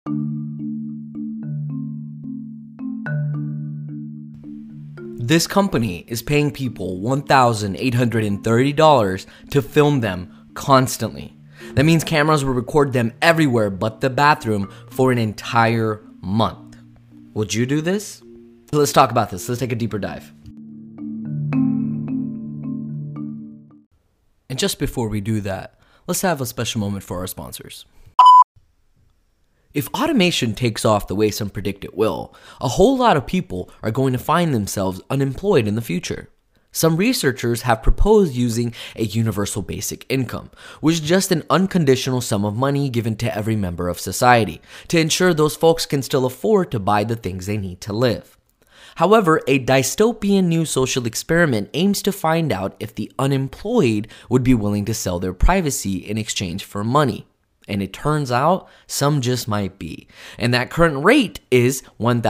This company is paying people $1,830 to film them constantly. That means cameras will record them everywhere but the bathroom for an entire month. Would you do this? Let's talk about this. Let's take a deeper dive. And just before we do that, let's have a special moment for our sponsors. If automation takes off the way some predict it will, a whole lot of people are going to find themselves unemployed in the future. Some researchers have proposed using a universal basic income, which is just an unconditional sum of money given to every member of society, to ensure those folks can still afford to buy the things they need to live. However, a dystopian new social experiment aims to find out if the unemployed would be willing to sell their privacy in exchange for money. And it turns out some just might be. And that current rate is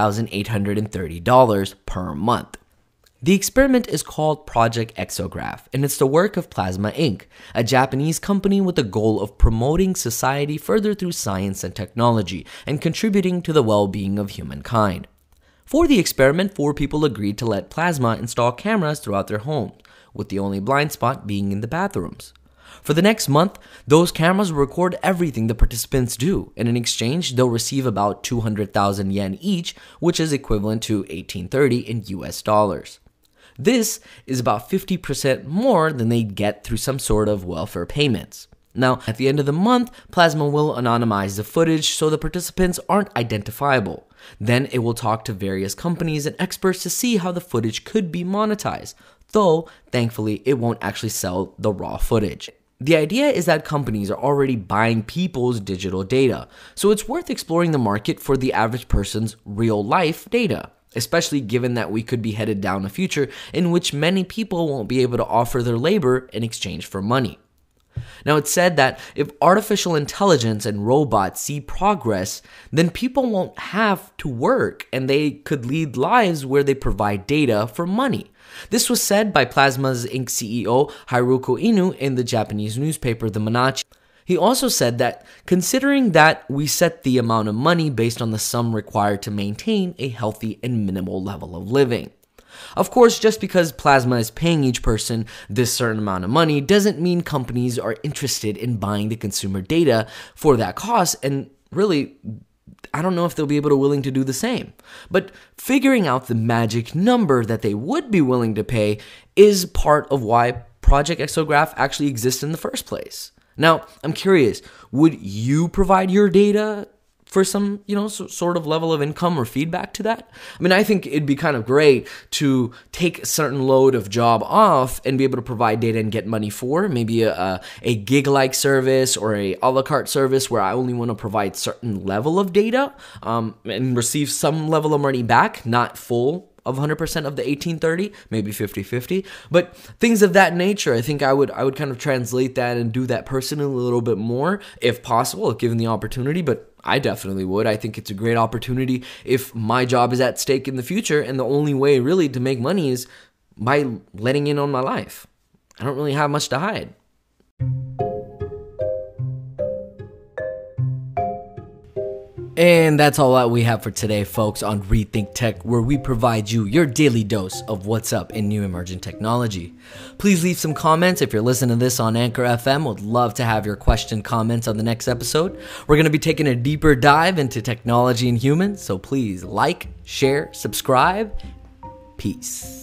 $1,830 per month. The experiment is called Project Exograph, and it's the work of Plasma Inc., a Japanese company with the goal of promoting society further through science and technology and contributing to the well-being of humankind. For the experiment, 4 people agreed to let Plasma install cameras throughout their homes, with the only blind spot being in the bathrooms. For the next month, those cameras will record everything the participants do, and in exchange, they'll receive about 200,000 yen each, which is equivalent to $1,830 in US dollars. This is about 50% more than they'd get through some sort of welfare payments. Now, at the end of the month, Plasma will anonymize the footage so the participants aren't identifiable. Then it will talk to various companies and experts to see how the footage could be monetized, though thankfully it won't actually sell the raw footage. The idea is that companies are already buying people's digital data, so it's worth exploring the market for the average person's real-life data, especially given that we could be headed down a future in which many people won't be able to offer their labor in exchange for money. Now, it's said that if artificial intelligence and robots see progress, then people won't have to work and they could lead lives where they provide data for money. This was said by Plasma's Inc. CEO Haruko Inu in the Japanese newspaper The Manachi. He also said that considering that we set the amount of money based on the sum required to maintain a healthy and minimal level of living. Of course, just because Plasma is paying each person this certain amount of money doesn't mean companies are interested in buying the consumer data for that cost, and really, I don't know if they'll be willing to do the same. But figuring out the magic number that they would be willing to pay is part of why Project Exograph actually exists in the first place. Now, I'm curious, would you provide your data for some, sort of level of income or feedback to that? I mean, I think it'd be kind of great to take a certain load of job off and be able to provide data and get money for maybe a gig-like service or a a la carte service where I only want to provide certain level of data and receive some level of money back, not full of 100% of the 1830, maybe 50-50, but things of that nature. I think I would kind of translate that and do that personally a little bit more if possible, if given the opportunity, but I definitely would. I think it's a great opportunity if my job is at stake in the future, and the only way really to make money is by letting in on my life. I don't really have much to hide. And that's all that we have for today, folks, on Rethink Tech, where we provide you your daily dose of what's up in new emerging technology. Please leave some comments if you're listening to this on Anchor FM. Would love to have your comments on the next episode. We're going to be taking a deeper dive into technology and humans, so please like, share, subscribe. Peace.